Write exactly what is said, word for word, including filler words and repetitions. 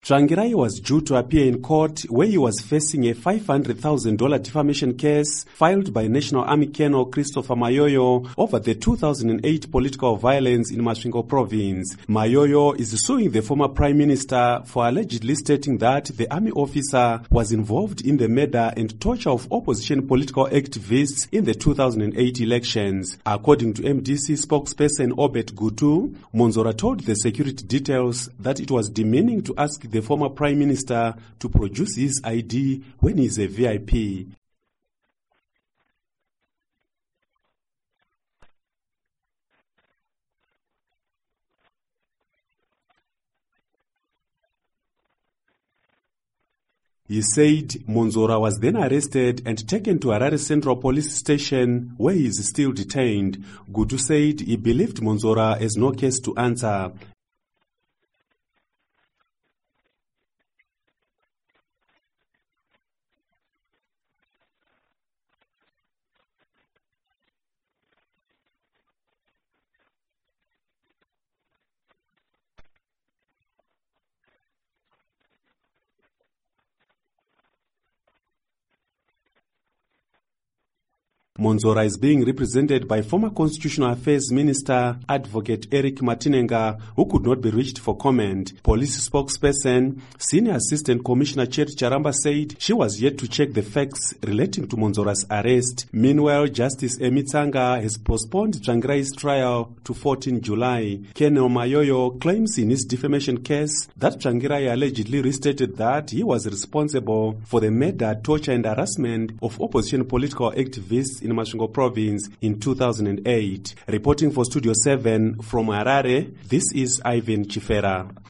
Tsvangirai was due to appear in court where he was facing a five hundred thousand dollars defamation case filed by National Army Colonel Christopher Mayoyo over the two thousand eight political violence in Masvingo province. Mayoyo is suing the former Prime Minister for allegedly stating that the army officer was involved in the murder and torture of opposition political activists in the two thousand eight elections. According to M D C spokesperson Obet Gutu, Monzora told the security details that it was demeaning to ask the former Prime Minister to produce his I D when he is a V I P. He said Monzora was then arrested and taken to Harare Central Police Station where he is still detained. Gutu said he believed Monzora has no case to answer. Monzora is being represented by former Constitutional Affairs Minister Advocate Eric Matinenga, who could not be reached for comment. Police spokesperson, Senior Assistant Commissioner Chet Charamba said she was yet to check the facts relating to Monzora's arrest. Meanwhile, Justice Emitsanga has postponed Tsvangirai's trial to fourteenth July. Colonel Mayoyo claims in his defamation case that Tsvangirai allegedly restated that he was responsible for the murder, torture and harassment of opposition political activists in Masvingo province in two thousand eight. Reporting for Studio seven from Harare, this is Ivan Chifera.